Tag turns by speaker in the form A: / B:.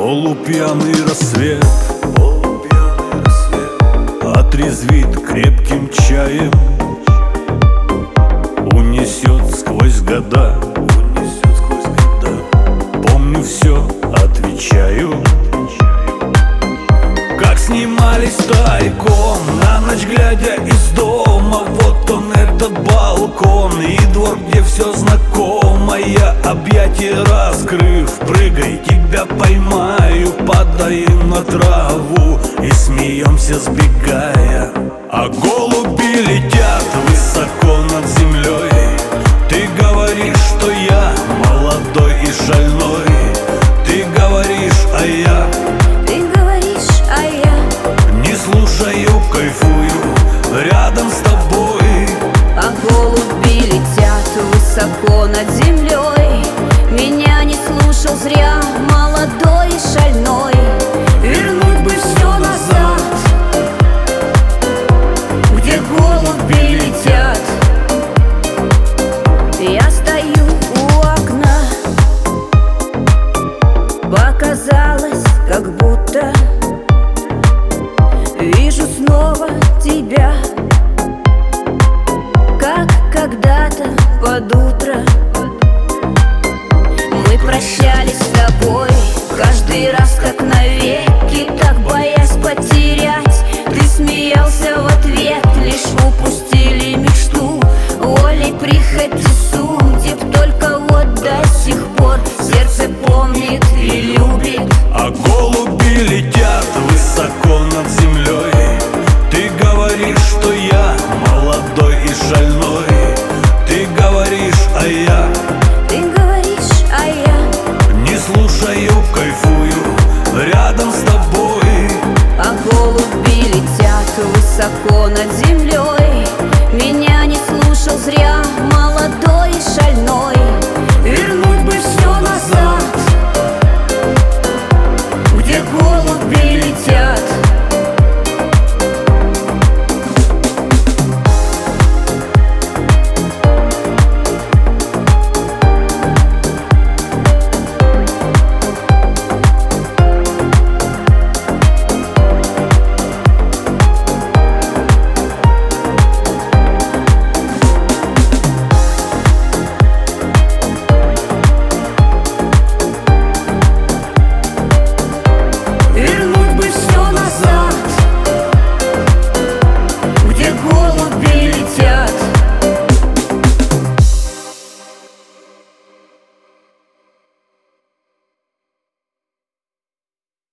A: Полупьяный рассвет отрезвит крепким чаем, унесет сквозь года. Помню все, отвечаю, как снимались тайком, на ночь глядя из дома. Вот он, этот балкон и двор, где все знакомое. Объятия раскрыв, прыгай, тебя поймаю. Падаем на траву и смеемся, сбегая. А голуби летят высоко над землей. Ты говоришь, что я молодой и шальной. Ты говоришь, а я не слушаю, кайфую рядом с тобой.
B: А голуби летят высоко над землей. Меня не слушал зря, молодой и шальной. Вернуть бы все назад, где голуби летят. Я стою у окна, показалось, как будто